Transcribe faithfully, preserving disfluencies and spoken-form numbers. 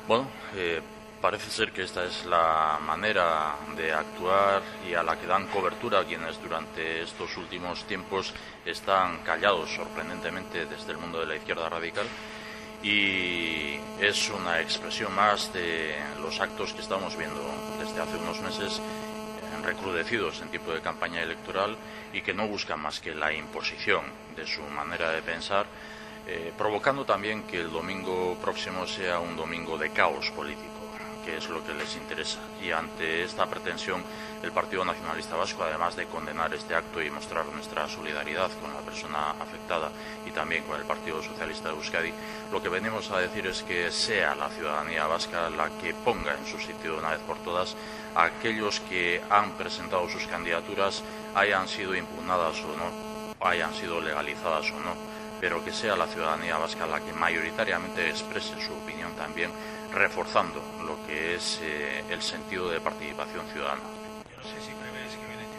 Bueno, eh, parece ser que esta es la manera de actuar y a la que dan cobertura quienes durante estos últimos tiempos están callados sorprendentemente desde el mundo de la izquierda radical, y es una expresión más de los actos que estamos viendo desde hace unos meses, eh, recrudecidos en tiempo de campaña electoral, y que no buscan más que la imposición de su manera de pensar, eh, provocando también que el domingo próximo sea un domingo de caos político, que es lo que les interesa. Y ante esta pretensión, el Partido Nacionalista Vasco, además de condenar este acto y mostrar nuestra solidaridad con la persona afectada y también con el Partido Socialista de Euskadi, lo que venimos a decir es que sea la ciudadanía vasca la que ponga en su sitio de una vez por todas a aquellos que han presentado sus candidaturas, hayan sido impugnadas o no, hayan sido legalizadas o no, pero que sea la ciudadanía vasca la que mayoritariamente exprese su opinión también, reforzando lo que es eh, el sentido de participación ciudadana. Yo no sé si prevé